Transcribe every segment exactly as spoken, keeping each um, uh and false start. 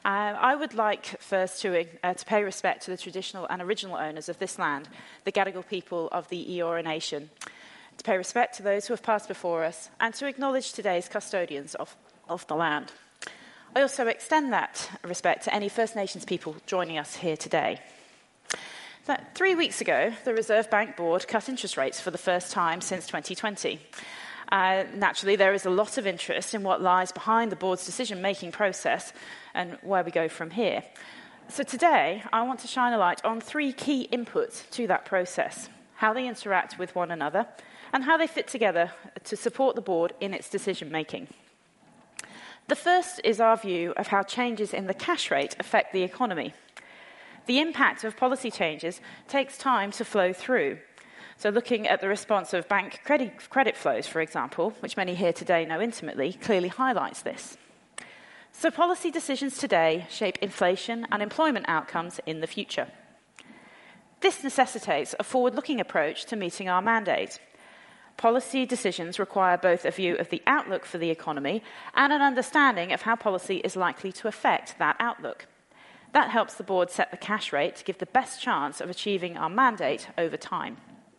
Uh, I would like first to, uh, to pay respect to the traditional and original owners of this land, the Gadigal people of the Eora Nation, to pay respect to those who have passed before us, and to acknowledge today's custodians of, of the land. I also extend that respect to any First Nations people joining us here today. So, three weeks ago, the Reserve Bank Board cut interest rates for the first time since twenty twenty. Uh, naturally, there is a lot of interest in what lies behind the board's decision-making process and where we go from here. So today, I want to shine a light on three key inputs to that process, how they interact with one another, and how they fit together to support the board in its decision-making. The first is our view of how changes in the cash rate affect the economy. The impact of policy changes takes time to flow through. So looking at the response of bank credit, credit flows, for example, which many here today know intimately, clearly highlights this. So policy decisions today shape inflation and employment outcomes in the future. This necessitates a forward-looking approach to meeting our mandate. Policy decisions require both a view of the outlook for the economy and an understanding of how policy is likely to affect that outlook. That helps the board set the cash rate to give the best chance of achieving our mandate over time.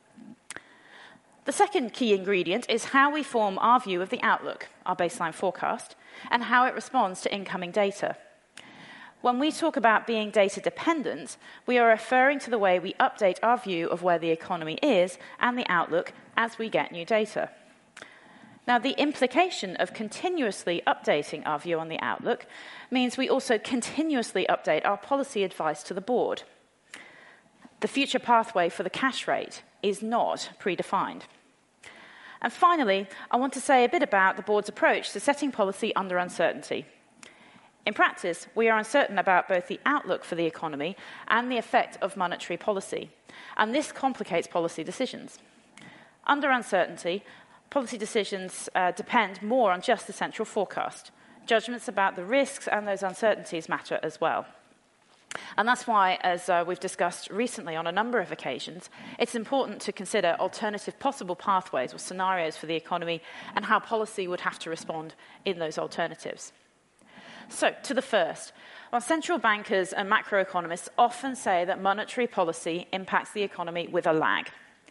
The second key ingredient is how we form our view of the outlook, our baseline forecast, and how it responds to incoming data. When we talk about being data dependent, we are referring to the way we update our view of where the economy is and the outlook as we get new data. Now, the implication of continuously updating our view on the outlook means we also continuously update our policy advice to the board. The future pathway for the cash rate is not predefined. And finally, I want to say a bit about the board's approach to setting policy under uncertainty. In practice, we are uncertain about both the outlook for the economy and the effect of monetary policy, and this complicates policy decisions. Under uncertainty, policy decisions uh, depend more on just the central forecast. Judgments about the risks and those uncertainties matter as well. And that's why, as uh, we've discussed recently on a number of occasions, it's important to consider alternative possible pathways or scenarios for the economy and how policy would have to respond in those alternatives. So, to the first. While central bankers and macroeconomists often say that monetary policy impacts the economy with a lag.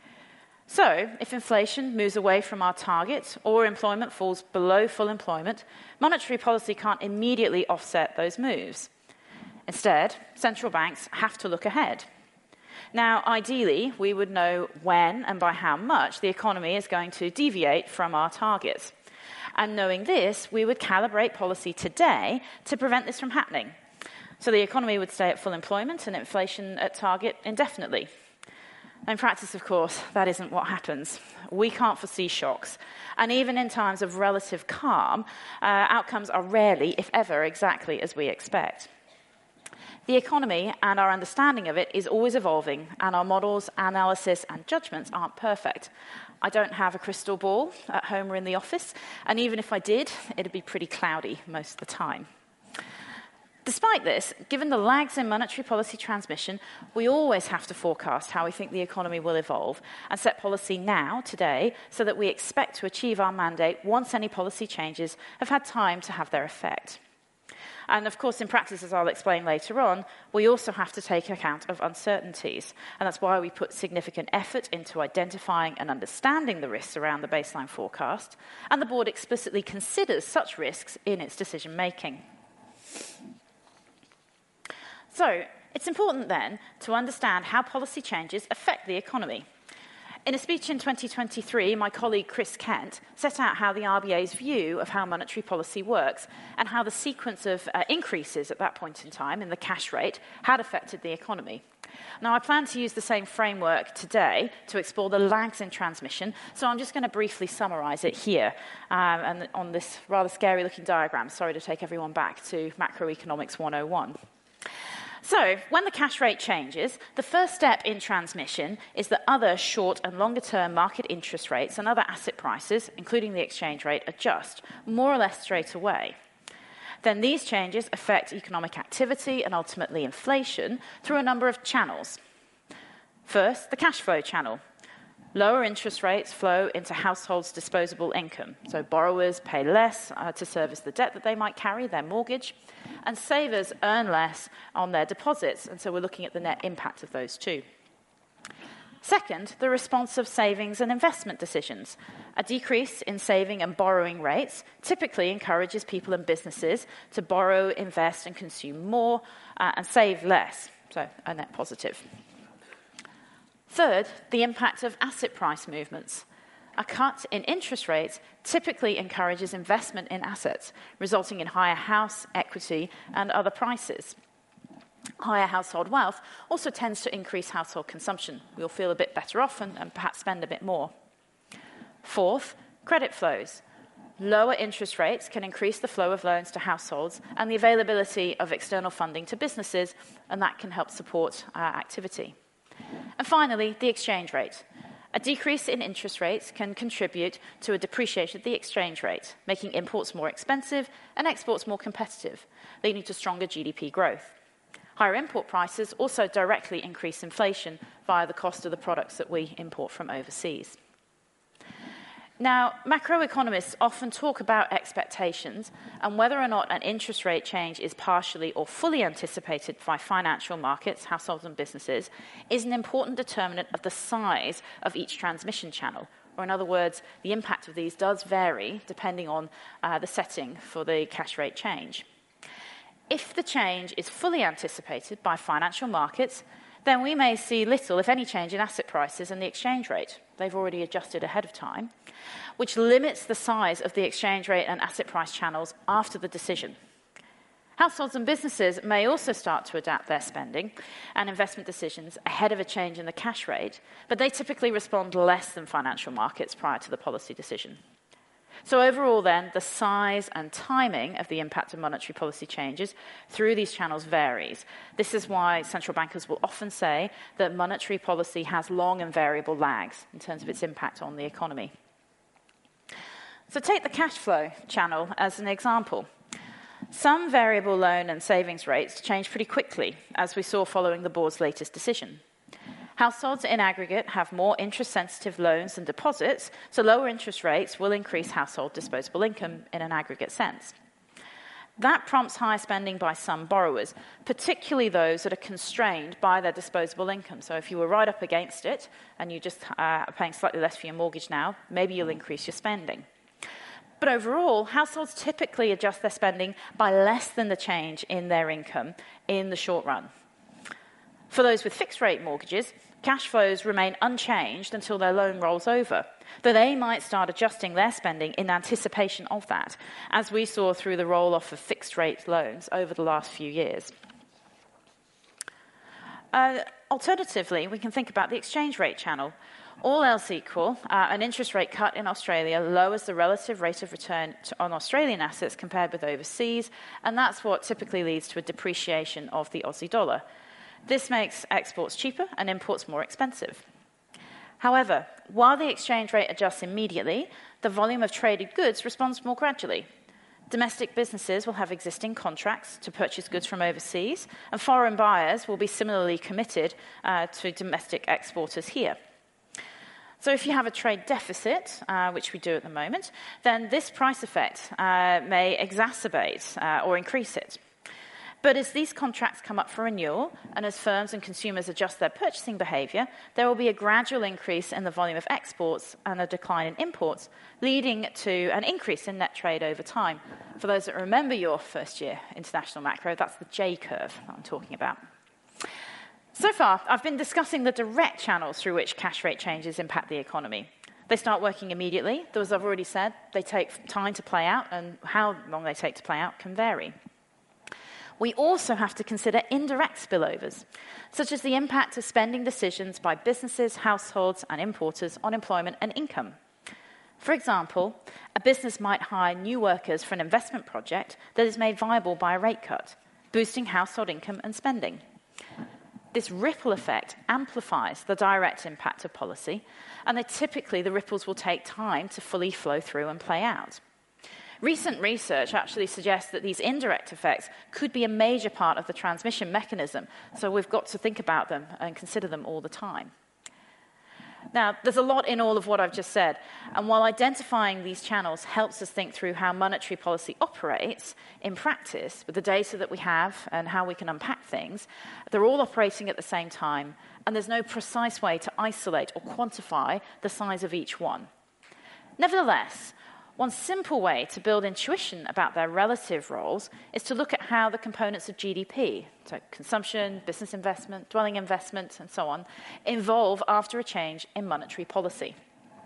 So, if inflation moves away from our target or employment falls below full employment, monetary policy can't immediately offset those moves. Instead, central banks have to look ahead. Now, ideally, we would know when and by how much the economy is going to deviate from our targets. And knowing this, we would calibrate policy today to prevent this from happening. So the economy would stay at full employment and inflation at target indefinitely. In practice, of course, that isn't what happens. We can't foresee shocks. And even in times of relative calm, uh, outcomes are rarely, if ever, exactly as we expect. The economy and our understanding of it is always evolving, and our models, analysis, and judgments aren't perfect. I don't have a crystal ball at home or in the office, and even if I did, it'd be pretty cloudy most of the time. Despite this, given the lags in monetary policy transmission, we always have to forecast how we think the economy will evolve and set policy now, today, so that we expect to achieve our mandate once any policy changes have had time to have their effect. And of course, in practice, as I'll explain later on, we also have to take account of uncertainties. And that's why we put significant effort into identifying and understanding the risks around the baseline forecast. And the board explicitly considers such risks in its decision-making. So, it's important then to understand how policy changes affect the economy. In a speech in twenty twenty-three, my colleague Chris Kent set out how the R B A's view of how monetary policy works and how the sequence of uh, increases at that point in time in the cash rate had affected the economy. Now, I plan to use the same framework today to explore the lags in transmission, so I'm just going to briefly summarise it here um, and on this rather scary-looking diagram. Sorry to take everyone back to Macroeconomics one oh one. So, when the cash rate changes, the first step in transmission is that other short and longer-term market interest rates and other asset prices, including the exchange rate, adjust, more or less straight away. Then these changes affect economic activity and ultimately inflation through a number of channels. First, the cash flow channel. Lower interest rates flow into households' disposable income. So borrowers pay less uh, to service the debt that they might carry, their mortgage, and savers earn less on their deposits. And so we're looking at the net impact of those two. Second, the response of savings and investment decisions. A decrease in saving and borrowing rates typically encourages people and businesses to borrow, invest, and consume more uh, and save less. So a net positive. Third, the impact of asset price movements. A cut in interest rates typically encourages investment in assets, resulting in higher house, equity, and other prices. Higher household wealth also tends to increase household consumption. We'll feel a bit better off and, and perhaps spend a bit more. Fourth, credit flows. Lower interest rates can increase the flow of loans to households and the availability of external funding to businesses, and that can help support uh, activity. And finally, the exchange rate. A decrease in interest rates can contribute to a depreciation of the exchange rate, making imports more expensive and exports more competitive, leading to stronger G D P growth. Higher import prices also directly increase inflation via the cost of the products that we import from overseas. Now, macroeconomists often talk about expectations and whether or not an interest rate change is partially or fully anticipated by financial markets, households and businesses, is an important determinant of the size of each transmission channel. Or in other words, the impact of these does vary depending on uh, the setting for the cash rate change. If the change is fully anticipated by financial markets, then we may see little, if any, change in asset prices and the exchange rate. They've already adjusted ahead of time, which limits the size of the exchange rate and asset price channels after the decision. Households and businesses may also start to adapt their spending and investment decisions ahead of a change in the cash rate, but they typically respond less than financial markets prior to the policy decision. So overall, then, the size and timing of the impact of monetary policy changes through these channels varies. This is why central bankers will often say that monetary policy has long and variable lags in terms of its impact on the economy. So take the cash flow channel as an example. Some variable loan and savings rates change pretty quickly, as we saw following the board's latest decision. Households in aggregate have more interest-sensitive loans and deposits, so lower interest rates will increase household disposable income in an aggregate sense. That prompts higher spending by some borrowers, particularly those that are constrained by their disposable income. So if you were right up against it and you just uh, are paying slightly less for your mortgage now, maybe you'll increase your spending. But overall, households typically adjust their spending by less than the change in their income in the short run. For those with fixed-rate mortgages, cash flows remain unchanged until their loan rolls over, though they might start adjusting their spending in anticipation of that, as we saw through the roll-off of fixed-rate loans over the last few years. Uh, alternatively, we can think about the exchange rate channel. All else equal, uh, an interest rate cut in Australia lowers the relative rate of return to, on Australian assets compared with overseas, and that's what typically leads to a depreciation of the Aussie dollar. This makes exports cheaper and imports more expensive. However, while the exchange rate adjusts immediately, the volume of traded goods responds more gradually. Domestic businesses will have existing contracts to purchase goods from overseas, and foreign buyers will be similarly committed uh, to domestic exporters here. So if you have a trade deficit, uh, which we do at the moment, then this price effect uh, may exacerbate uh, or increase it. But as these contracts come up for renewal, and as firms and consumers adjust their purchasing behaviour, there will be a gradual increase in the volume of exports and a decline in imports, leading to an increase in net trade over time. For those that remember your first year international macro, that's the J curve that I'm talking about. So far, I've been discussing the direct channels through which cash rate changes impact the economy. They start working immediately, though as I've already said, they take time to play out, and how long they take to play out can vary. We also have to consider indirect spillovers, such as the impact of spending decisions by businesses, households, and importers on employment and income. For example, a business might hire new workers for an investment project that is made viable by a rate cut, boosting household income and spending. This ripple effect amplifies the direct impact of policy, and that typically the ripples will take time to fully flow through and play out. Recent research actually suggests that these indirect effects could be a major part of the transmission mechanism, so we've got to think about them and consider them all the time. Now, there's a lot in all of what I've just said, and while identifying these channels helps us think through how monetary policy operates in practice with the data that we have and how we can unpack things, they're all operating at the same time, and there's no precise way to isolate or quantify the size of each one. Nevertheless, one simple way to build intuition about their relative roles is to look at how the components of G D P, so consumption, business investment, dwelling investment, and so on, evolve after a change in monetary policy.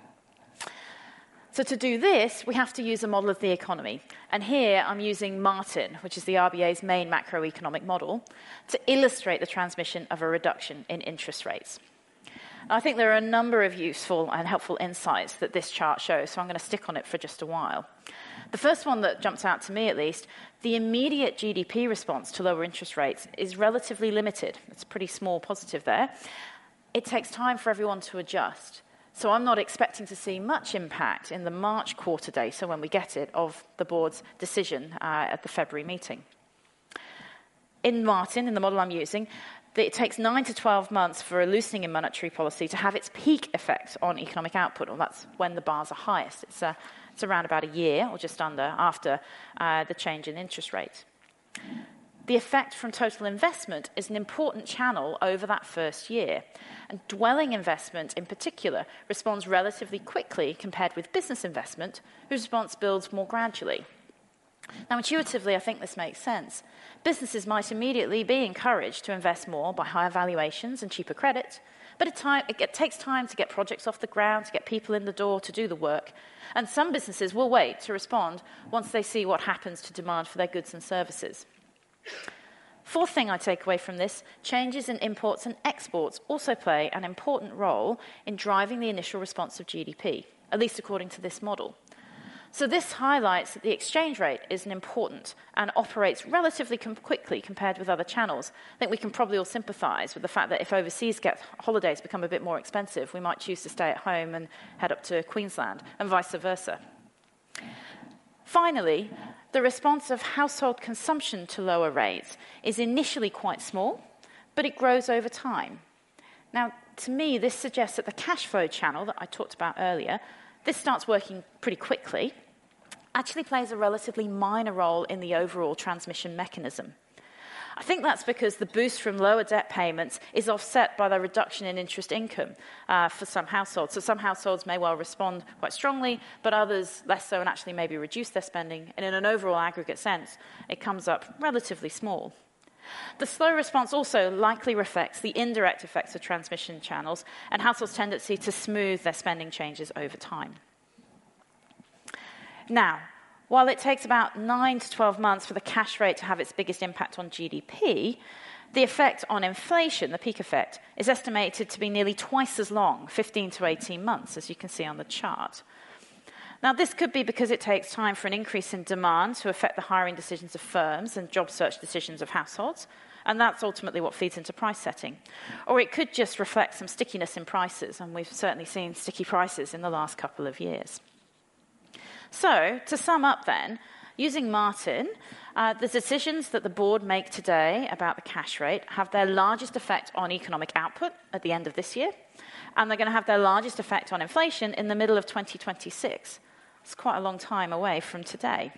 So to do this, we have to use a model of the economy. And here I'm using Martin, which is the R B A's main macroeconomic model, to illustrate the transmission of a reduction in interest rates. I think there are a number of useful and helpful insights that this chart shows, so I'm going to stick on it for just a while. The first one that jumps out to me, at least, the immediate G D P response to lower interest rates is relatively limited. It's a pretty small positive there. It takes time for everyone to adjust. So I'm not expecting to see much impact in the March quarter data, when we get it, of the board's decision uh, at the February meeting. In Martin, in the model I'm using, it takes nine to twelve months for a loosening in monetary policy to have its peak effect on economic output, or that's when the bars are highest. It's, uh, it's around about a year, or just under, after uh, the change in interest rates. The effect from total investment is an important channel over that first year. And dwelling investment, in particular, responds relatively quickly compared with business investment, whose response builds more gradually. Now, intuitively, I think this makes sense. Businesses might immediately be encouraged to invest more by higher valuations and cheaper credit, but it, time, it takes time to get projects off the ground, to get people in the door to do the work, and some businesses will wait to respond once they see what happens to demand for their goods and services. Fourth thing I take away from this, changes in imports and exports also play an important role in driving the initial response of G D P, at least according to this model. So this highlights that the exchange rate is an important and operates relatively com- quickly compared with other channels. I think we can probably all sympathise with the fact that if overseas get holidays become a bit more expensive, we might choose to stay at home and head up to Queensland, and vice versa. Finally, the response of household consumption to lower rates is initially quite small, but it grows over time. Now, to me, this suggests that the cash flow channel that I talked about earlier, this starts working pretty quickly, actually plays a relatively minor role in the overall transmission mechanism. I think that's because the boost from lower debt payments is offset by the reduction in interest income uh, for some households. So some households may well respond quite strongly, but others less so, and actually maybe reduce their spending. And in an overall aggregate sense, it comes up relatively small. The slow response also likely reflects the indirect effects of transmission channels and households' tendency to smooth their spending changes over time. Now, while it takes about nine to twelve months for the cash rate to have its biggest impact on G D P, the effect on inflation, the peak effect, is estimated to be nearly twice as long, fifteen to eighteen months, as you can see on the chart. Now, this could be because it takes time for an increase in demand to affect the hiring decisions of firms and job search decisions of households, and that's ultimately what feeds into price setting. Or it could just reflect some stickiness in prices, and we've certainly seen sticky prices in the last couple of years. So, to sum up then, using Martin, uh, the decisions that the board make today about the cash rate have their largest effect on economic output at the end of this year, and they're going to have their largest effect on inflation in the middle of twenty twenty-six. It's quite a long time away from today.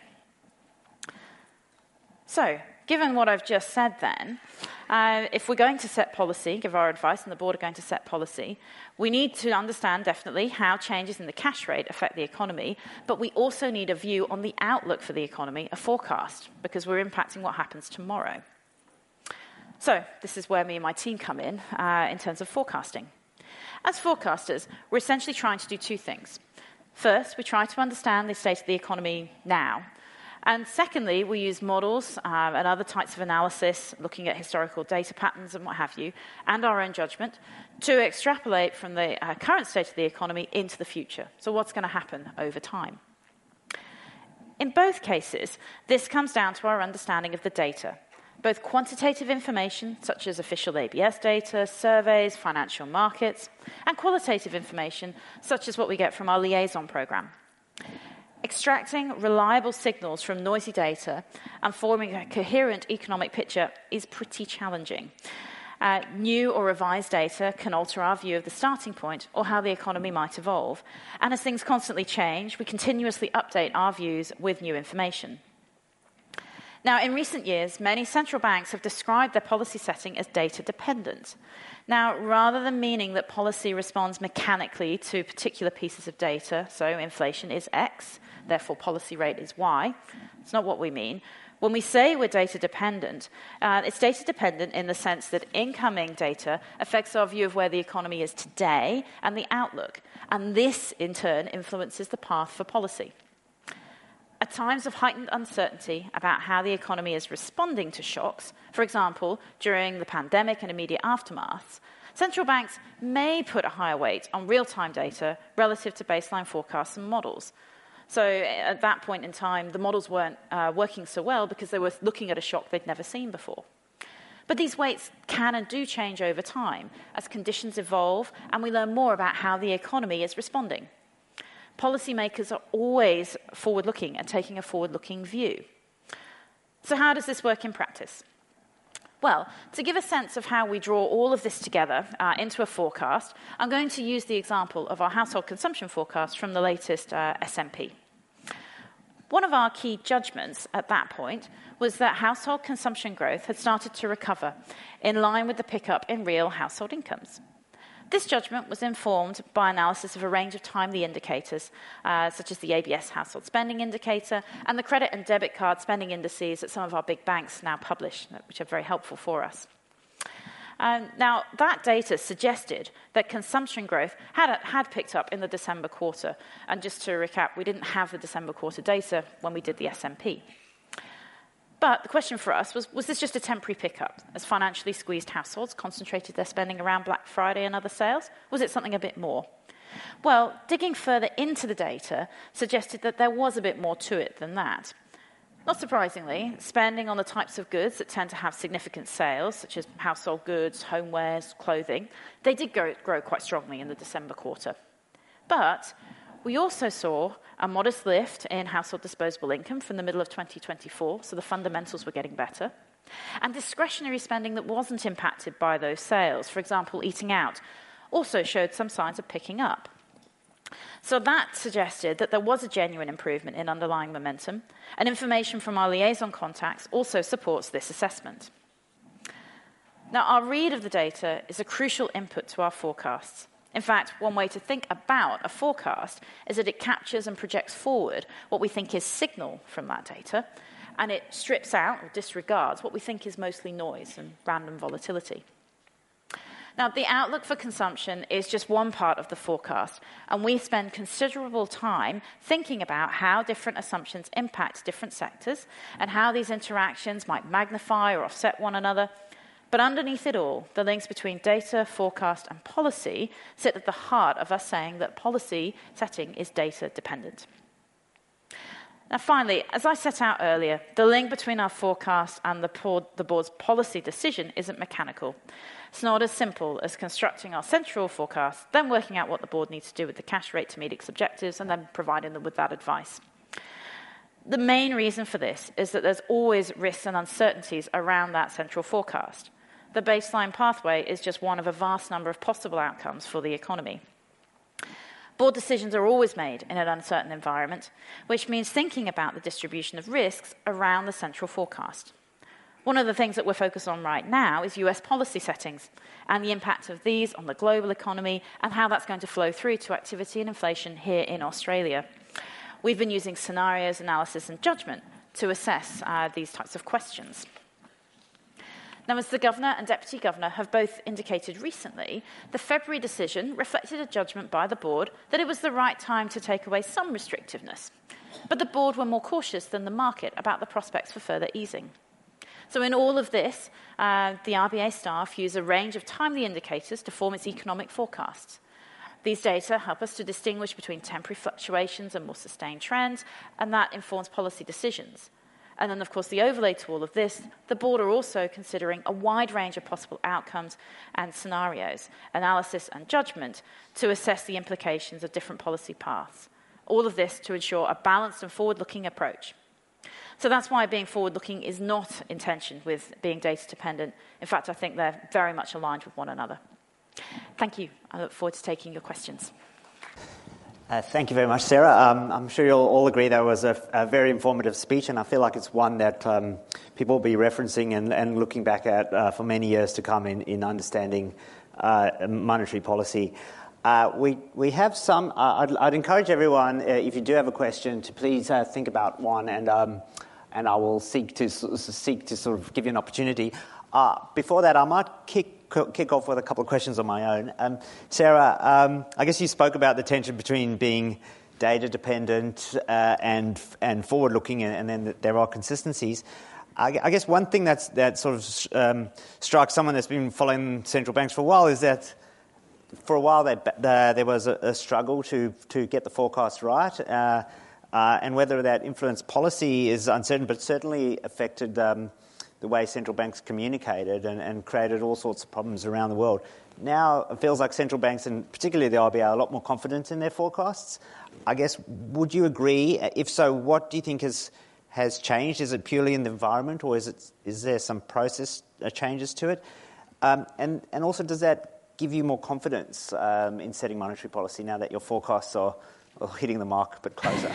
So, given what I've just said then, uh, if we're going to set policy, give our advice, and the board are going to set policy, we need to understand definitely how changes in the cash rate affect the economy, but we also need a view on the outlook for the economy, a forecast, because we're impacting what happens tomorrow. So, this is where me and my team come in, uh, in terms of forecasting. As forecasters, we're essentially trying to do two things. First, we try to understand the state of the economy now. And secondly, we use models um, and other types of analysis, looking at historical data patterns and what have you, and our own judgment, to extrapolate from the uh, current state of the economy into the future. So what's going to happen over time? In both cases, this comes down to our understanding of the data, both quantitative information, such as official A B S data, surveys, financial markets, and qualitative information, such as what we get from our liaison program. Extracting reliable signals from noisy data and forming a coherent economic picture is pretty challenging. Uh, new or revised data can alter our view of the starting point or how the economy might evolve. And as things constantly change, we continuously update our views with new information. Now, in recent years, many central banks have described their policy setting as data-dependent. Now, rather than meaning that policy responds mechanically to particular pieces of data, so inflation is X, therefore policy rate is Y, it's not what we mean. When we say we're data-dependent, uh, it's data-dependent in the sense that incoming data affects our view of where the economy is today and the outlook, and this, in turn, influences the path for policy. At times of heightened uncertainty about how the economy is responding to shocks, for example, during the pandemic and immediate aftermaths, central banks may put a higher weight on real-time data relative to baseline forecasts and models. So at that point in time, the models weren't uh, working so well because they were looking at a shock they'd never seen before. But these weights can and do change over time as conditions evolve and we learn more about how the economy is responding. Policymakers are always forward-looking and taking a forward-looking view. So how does this work in practice? Well, to give a sense of how we draw all of this together uh, into a forecast, I'm going to use the example of our household consumption forecast from the latest uh, S M P. One of our key judgments at that point was that household consumption growth had started to recover in line with the pickup in real household incomes. This judgment was informed by analysis of a range of timely indicators, uh, such as the A B S household spending indicator and the credit and debit card spending indices that some of our big banks now publish, which are very helpful for us. Um, now, that data suggested that consumption growth had, had picked up in the December quarter. And just to recap, we didn't have the December quarter data when we did the S M P. But the question for us was, was this just a temporary pickup as financially squeezed households concentrated their spending around Black Friday and other sales? Was it something a bit more? Well, digging further into the data suggested that there was a bit more to it than that. Not surprisingly, spending on the types of goods that tend to have significant sales, such as household goods, homewares, clothing, they did grow, grow quite strongly in the December quarter. But we also saw a modest lift in household disposable income from the middle of twenty twenty-four, so the fundamentals were getting better, and discretionary spending that wasn't impacted by those sales, for example, eating out, also showed some signs of picking up. So that suggested that there was a genuine improvement in underlying momentum, and information from our liaison contacts also supports this assessment. Now, our read of the data is a crucial input to our forecasts. In fact, one way to think about a forecast is that it captures and projects forward what we think is signal from that data, and it strips out or disregards what we think is mostly noise and random volatility. Now, the outlook for consumption is just one part of the forecast, and we spend considerable time thinking about how different assumptions impact different sectors and how these interactions might magnify or offset one another. But underneath it all, the links between data, forecast, and policy sit at the heart of us saying that policy setting is data-dependent. Now, finally, as I set out earlier, the link between our forecast and the, board, the board's policy decision isn't mechanical. It's not as simple as constructing our central forecast, then working out what the board needs to do with the cash rate to meet its objectives, and then providing them with that advice. The main reason for this is that there's always risks and uncertainties around that central forecast. The baseline pathway is just one of a vast number of possible outcomes for the economy. Board decisions are always made in an uncertain environment, which means thinking about the distribution of risks around the central forecast. One of the things that we're focused on right now is U S policy settings and the impact of these on the global economy and how that's going to flow through to activity and inflation here in Australia. We've been using scenarios, analysis, and judgment to assess uh, these types of questions. Now, as the Governor and Deputy Governor have both indicated recently, the February decision reflected a judgment by the board that it was the right time to take away some restrictiveness. But the board were more cautious than the market about the prospects for further easing. So in all of this, uh, the R B A staff use a range of timely indicators to form its economic forecasts. These data help us to distinguish between temporary fluctuations and more sustained trends, and that informs policy decisions. And then, of course, the overlay to all of this, the board are also considering a wide range of possible outcomes and scenarios, analysis and judgment, to assess the implications of different policy paths. All of this to ensure a balanced and forward-looking approach. So that's why being forward-looking is not in tension with being data-dependent. In fact, I think they're very much aligned with one another. Thank you. I look forward to taking your questions. Uh, thank you very much, Sarah. Um, I'm sure you'll all agree that was a, a very informative speech, and I feel like it's one that um, people will be referencing and, and looking back at uh, for many years to come in, in understanding uh, monetary policy. Uh, we we have some. Uh, I'd, I'd encourage everyone, uh, if you do have a question, to please uh, think about one, and um, and I will seek to seek to sort of give you an opportunity. Uh, before that, I might kick. kick off with a couple of questions on my own. Um, Sarah, um, I guess you spoke about the tension between being data-dependent uh, and and forward-looking, and, and then there are consistencies. I, I guess one thing that's, that sort of um, strikes someone that's been following central banks for a while is that for a while that the, there was a, a struggle to, to get the forecast right, uh, uh, and whether that influenced policy is uncertain, but certainly affected um, the way central banks communicated and, and created all sorts of problems around the world. Now it feels like central banks, and particularly the R B A, are a lot more confident in their forecasts. I guess, would you agree? If so, what do you think has has changed? Is it purely in the environment, or is it is there some process uh, changes to it? Um, and, and also, does that give you more confidence um, in setting monetary policy now that your forecasts are Or hitting the mark a bit closer?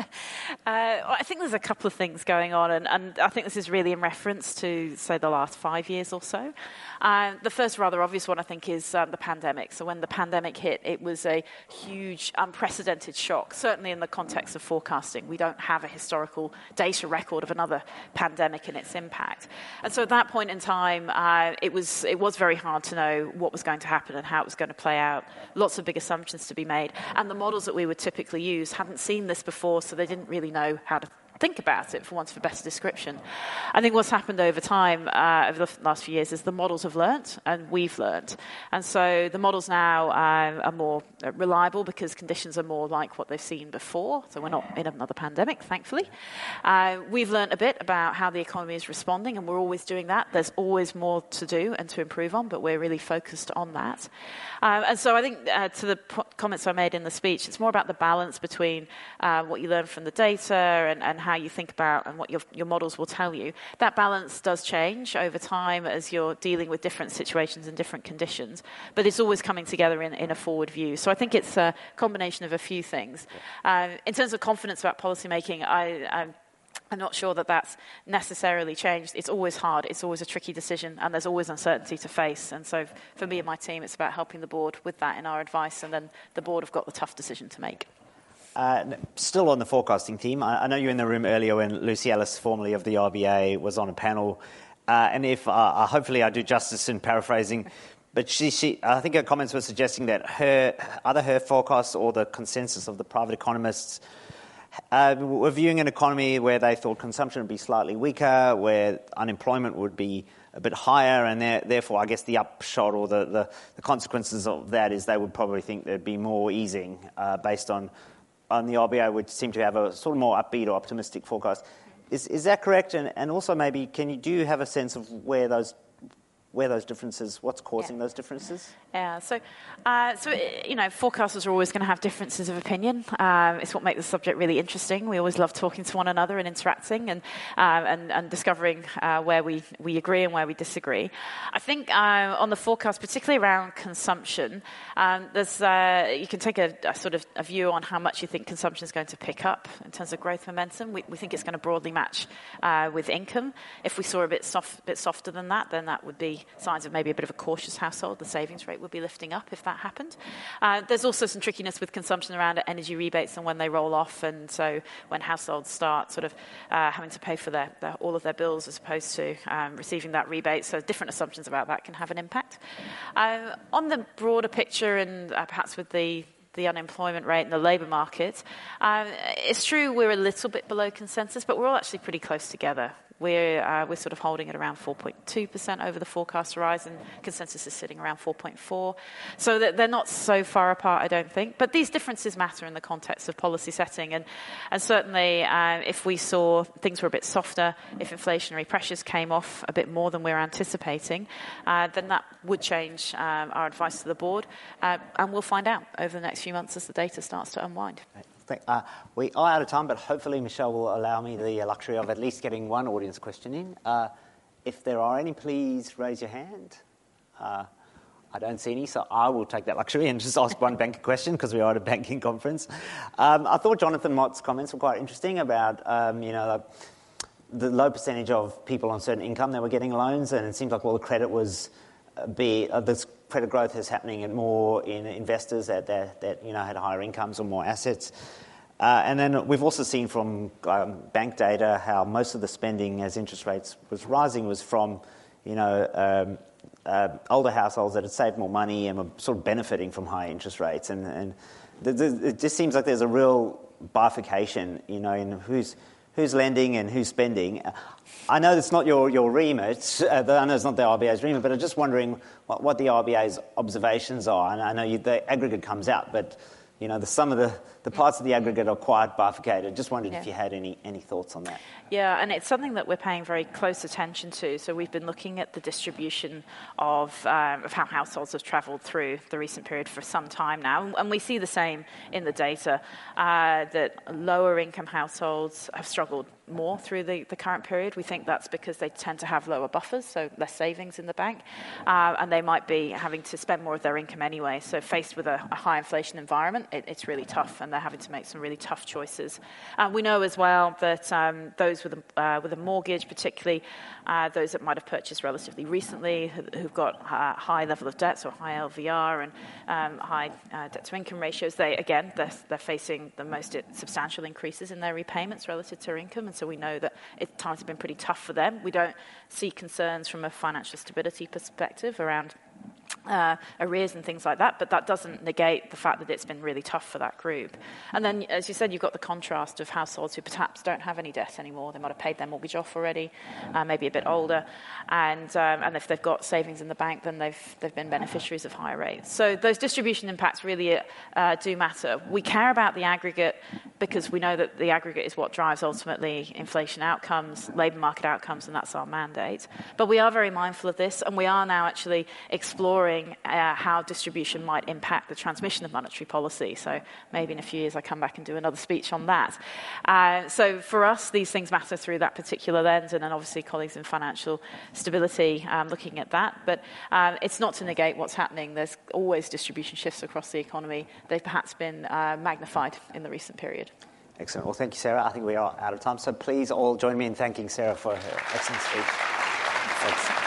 uh, I think there's a couple of things going on, and, and I think this is really in reference to, say, the last five years or so. Uh, the first rather obvious one, I think, is um, the pandemic. So when the pandemic hit, it was a huge, unprecedented shock, certainly in the context of forecasting. We don't have a historical data record of another pandemic and its impact. And so at that point in time, uh, it was it was very hard to know what was going to happen and how it was going to play out. Lots of big assumptions to be made. And the models that we would typically use hadn't seen this before, so they didn't really know how to think about it, for want of a better description. I think what's happened over time, uh, over the last few years, is the models have learnt and we've learnt. And so the models now uh, are more reliable because conditions are more like what they've seen before. So we're not in another pandemic, thankfully. Uh, we've learnt a bit about how the economy is responding, and we're always doing that. There's always more to do and to improve on, but we're really focused on that. Uh, and so I think uh, to the p- comments I made in the speech, it's more about the balance between uh, what you learn from the data and, and how you think about and what your, your models will tell you. That balance does change over time as you're dealing with different situations and different conditions, but it's always coming together in, in a forward view. So I think it's a combination of a few things. Uh, in terms of confidence about policymaking, I, I'm I'm not sure that that's necessarily changed. It's always hard. It's always a tricky decision, and there's always uncertainty to face. And so for me and my team, it's about helping the board with that in our advice, and then the board have got the tough decision to make. Uh, still on the forecasting team, I, I know you were in the room earlier when Lucy Ellis, formerly of the R B A, was on a panel. Uh, and if uh, hopefully I do justice in paraphrasing, but she, she, I think her comments were suggesting that her, either her forecasts or the consensus of the private economists Uh, we're viewing an economy where they thought consumption would be slightly weaker, where unemployment would be a bit higher, and therefore I guess the upshot or the, the, the consequences of that is they would probably think there'd be more easing uh, based on, on the R B A would seem to have a sort of more upbeat or optimistic forecast. Is, is that correct? And, and also maybe can you, do you have a sense of where those where those differences, what's causing yeah. those differences? Yeah, so, uh, so you know, forecasters are always going to have differences of opinion. Um, it's what makes the subject really interesting. We always love talking to one another and interacting and uh, and, and discovering uh, where we, we agree and where we disagree. I think uh, on the forecast, particularly around consumption, um, there's uh, you can take a, a sort of a view on how much you think consumption is going to pick up in terms of growth momentum. We, we think it's going to broadly match uh, with income. If we saw a bit soft, bit softer than that, then that would be signs of maybe a bit of a cautious household. The savings rate would be lifting up if that happened. Uh, there's also some trickiness with consumption around energy rebates and when they roll off, and so when households start sort of uh, having to pay for their, their, all of their bills as opposed to um, receiving that rebate, so different assumptions about that can have an impact. Uh, on the broader picture and uh, perhaps with the the unemployment rate and the labour market, um, it's true we're a little bit below consensus, but we're all actually pretty close together. We're, uh, we're sort of holding at around four point two percent over the forecast horizon. Consensus is sitting around four point four. So they're not so far apart, I don't think. But these differences matter in the context of policy setting. And, and certainly uh, if we saw things were a bit softer, if inflationary pressures came off a bit more than we're anticipating, uh, then that would change um, our advice to the board. Uh, and we'll find out over the next few months as the data starts to unwind. Uh, we are out of time, but hopefully Michelle will allow me the luxury of at least getting one audience question in. Uh, if there are any, please raise your hand. Uh, I don't see any, so I will take that luxury and just ask one banking question because we are at a banking conference. Um, I thought Jonathan Mott's comments were quite interesting about, um, you know, the low percentage of people on certain income that were getting loans, and it seems like all the credit was uh, be uh, this credit growth is happening in more in investors that, that that you know had higher incomes or more assets. Uh, and then we've also seen from um, bank data how most of the spending as interest rates was rising was from, you know, um, uh, older households that had saved more money and were sort of benefiting from high interest rates. And, and th- th- it just seems like there's a real bifurcation, you know, in who's who's lending and who's spending. I know it's not your, your remit. Uh, I know it's not the R B A's remit, but I'm just wondering what, what the R B A's observations are. And I know you, the aggregate comes out, but you know, the, some of the, the parts of the aggregate are quite bifurcated. Just wondered yeah. if you had any, any thoughts on that. Yeah, and it's something that we're paying very close attention to. So we've been looking at the distribution of, um, of how households have travelled through the recent period for some time now. And we see the same in the data, uh, that lower income households have struggled more through the, the current period. We think that's because they tend to have lower buffers, so less savings in the bank, uh, and they might be having to spend more of their income anyway. So faced with a, a high inflation environment, it, it's really tough, and they're having to make some really tough choices. Uh, we know as well that um, those with a, uh, with a mortgage, particularly uh, those that might have purchased relatively recently, who, who've got a high level of debt, so high L V R and um, high uh, debt-to-income ratios, they, again, they're, they're facing the most substantial increases in their repayments relative to their income, and so we know that at times have been pretty tough for them. We don't see concerns from a financial stability perspective around Uh, arrears and things like that, but that doesn't negate the fact that it's been really tough for that group. And then, as you said, you've got the contrast of households who perhaps don't have any debt anymore. They might have paid their mortgage off already, uh, maybe a bit older, and um, and if they've got savings in the bank, then they've they've been beneficiaries of higher rates. So those distribution impacts really uh, do matter. We care about the aggregate because we know that the aggregate is what drives ultimately inflation outcomes, labour market outcomes, and that's our mandate. But we are very mindful of this, and we are now actually exploring Uh, how distribution might impact the transmission of monetary policy. So maybe in a few years I come back and do another speech on that. Uh, so for us, these things matter through that particular lens, and then obviously colleagues in financial stability um, looking at that. But uh, it's not to negate what's happening. There's always distribution shifts across the economy. They've perhaps been uh, magnified in the recent period. Excellent. Well, thank you, Sarah. I think we are out of time. So please all join me in thanking Sarah for her excellent speech. Thanks.